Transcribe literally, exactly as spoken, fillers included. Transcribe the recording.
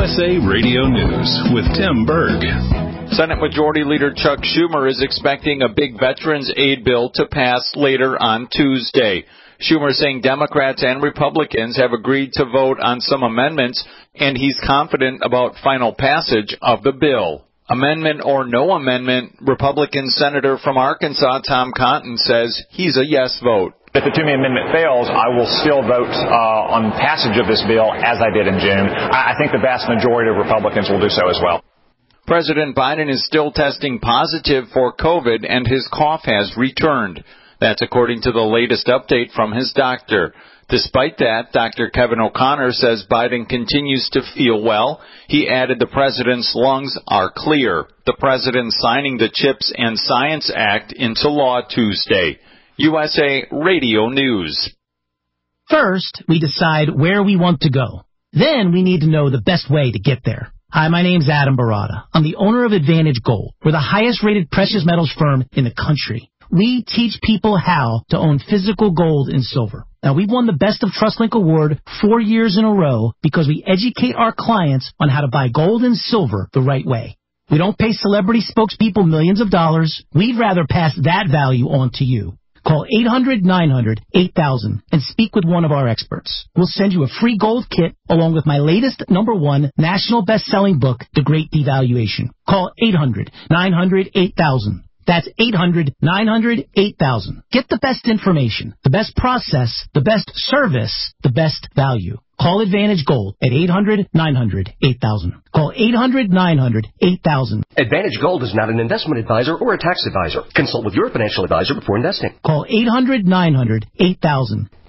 S A Radio News with Tim Berg. Senate Majority Leader Chuck Schumer is expecting a big Veterans Aid bill to pass later on Tuesday. Schumer saying Democrats and Republicans have agreed to vote on some amendments, and he's confident about final passage of the bill. Amendment or no amendment, Republican Senator from Arkansas Tom Cotton says he's a yes vote. If the Toomey Amendment fails, I will still vote uh, on passage of this bill as I did in June. I, I think the vast majority of Republicans will do so as well. President Biden is still testing positive for COVID, and his cough has returned. That's according to the latest update from his doctor. Despite that, Doctor Kevin O'Connor says Biden continues to feel well. He added the president's lungs are clear. The president signing the CHIPS and Science Act into law Tuesday. U S A Radio News. First, we decide where we want to go. Then we need to know the best way to get there. Hi, my name's Adam Barada. I'm the owner of Advantage Gold. We're the highest-rated precious metals firm in the country. We teach people how to own physical gold and silver. Now, we've won the Best of TrustLink Award four years in a row because we educate our clients on how to buy gold and silver the right way. We don't pay celebrity spokespeople millions of dollars. We'd rather pass that value on to you. Call eight hundred nine hundred eight thousand and speak with one of our experts. We'll send you a free gold kit along with my latest number one national best-selling book, The Great Devaluation. Call eight hundred nine hundred eight thousand. That's eight hundred nine hundred eight thousand. Get the best information, the best process, the best service, the best value. Call Advantage Gold at eight hundred nine hundred eight thousand. Call eight hundred nine hundred eight thousand. Advantage Gold is not an investment advisor or a tax advisor. Consult with your financial advisor before investing. Call eight hundred nine hundred eight thousand.